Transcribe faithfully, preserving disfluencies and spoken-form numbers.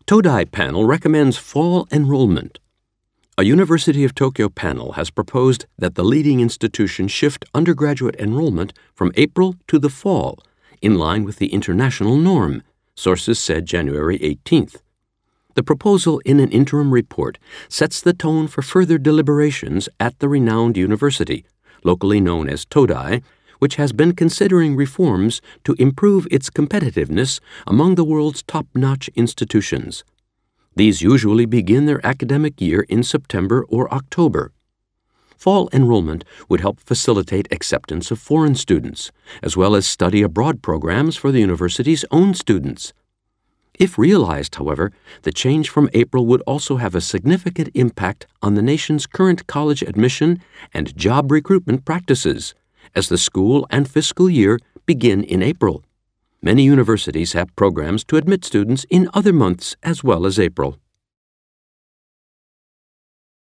Todai panel recommends fall enrollment. A University of Tokyo panel has proposed that the leading institution shift undergraduate enrollment from April to the fall, in line with the international norm, sources said January eighteenth. The proposal in an interim report sets the tone for further deliberations at the renowned university, locally known as Todai, which has been considering reforms to improve its competitiveness among the world's top-notch institutions. These usually begin their academic year in September or October. Fall enrollment would help facilitate acceptance of foreign students, as well as study abroad programs for the university's own students. If realized, however, the change from April would also have a significant impact on the nation's current college admission and job recruitment practices, as the school and fiscal year begin in April. Many universities have programs to admit students in other months as well as April.